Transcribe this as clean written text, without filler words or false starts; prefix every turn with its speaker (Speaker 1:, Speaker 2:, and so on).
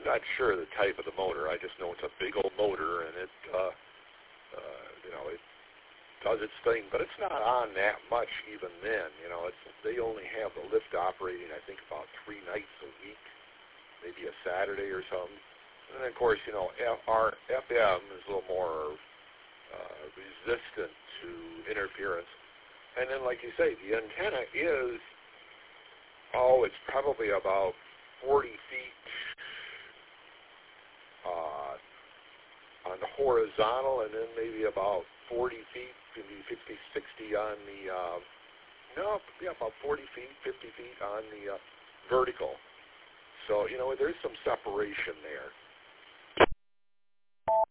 Speaker 1: not sure the type of the motor. I just know it's a big old motor, and it, it does its thing, but it's not on that much even then. They only have the lift operating, I think, about 3 nights a week, maybe a Saturday or something. And then, of course, our FM is a little more resistant to interference. And then, like you say, the antenna is, it's probably about 40 feet on the horizontal, and then maybe about 40 feet, maybe 50, 60 on the, about 40 feet, 50 feet on the vertical. So, there's some separation there.